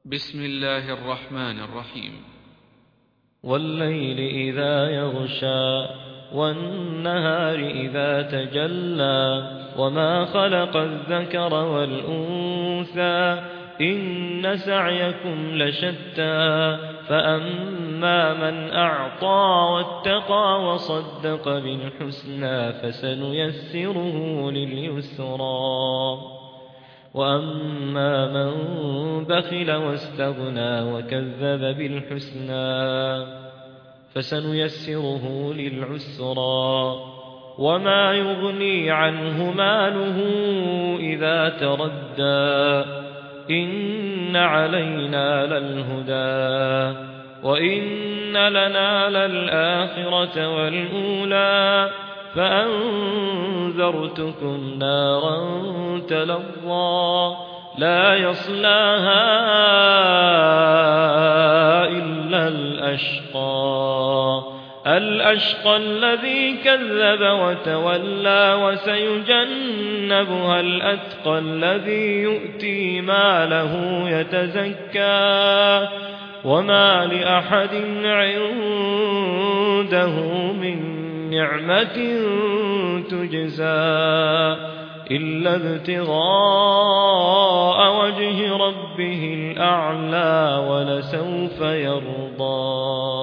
بسم الله الرحمن الرحيم. والليل إذا يغشى والنهار إذا تجلى وما خلق الذكر والأنثى إن سعيكم لشتى فأما من أعطى واتقى وصدق بالحسنى فسنيسره لليسرى وأما من بخل واستغنى وكذب بالحسنى فسنيسره للعسرى وما يغني عنه ماله إذا تردى إن علينا للهدى وإن لنا للآخرة والأولى فأنذرتكم نارا تلظى لا يصلاها إلا الأشقى الذي كذب وتولى وسيجنبها الأتقى الذي يؤتي ماله يتزكى وما لأحد عنده من نعمة تجزى إلا ابتغاء وجه ربه الأعلى ولسوف يرضى.